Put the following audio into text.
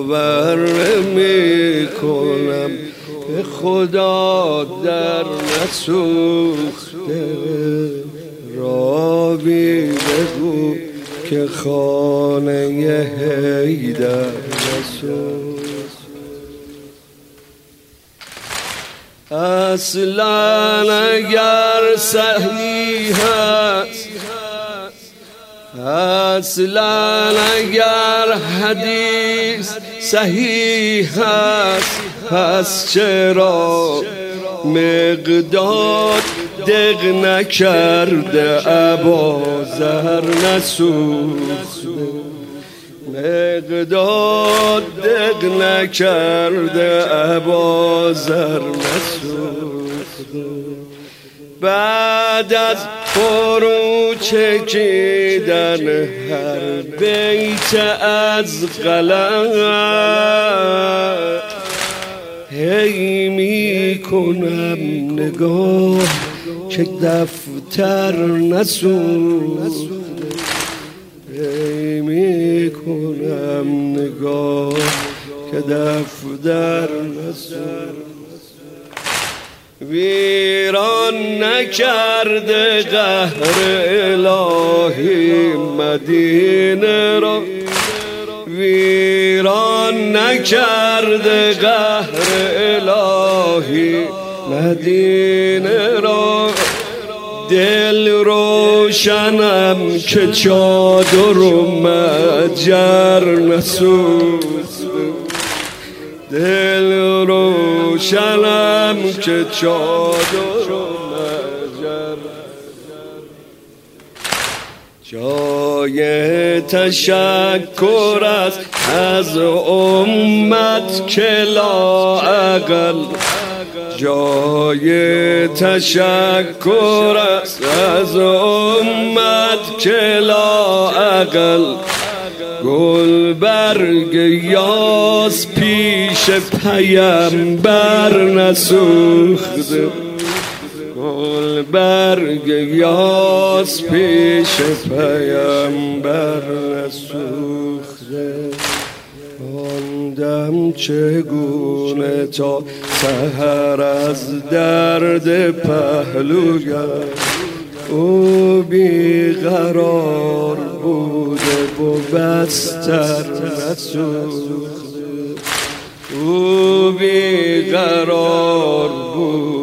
باور نمی کنم به خدا در نسوخته. راوی بگو که خانه حیدر نسوخته. اصلا اگر صحیح است، اصلا اگر حدیث صحیح است، پس چرا مقداد دق نکرده ابازر نسوخته. مقداد دق نکرده ابازر نسوخته. بعد از فرو چکیدن هر بیت از قلم، هی می کنم نگاه که دفتر نسوخته. هی می کنم نگاه که دفتر نسوخته. ویران نکرده قهر الهی مدینه را، ویران نکرده قهر الهی مدینه را. دل روشنم که چادر و مجر نسوخته. دل روشنم که چادر و مجر. جای تشکر است از امت که لااقل، جای تشکر است از امت که لااقل. گلبرگ یاس پیش پیمبر نسوخته. گلبرگ یاس پیش پیمبر نسوخته. ماندم چگونه تا سحر از درد پهلویم. او بیقرار بوده و بستر نسوخته. او بیقرار بود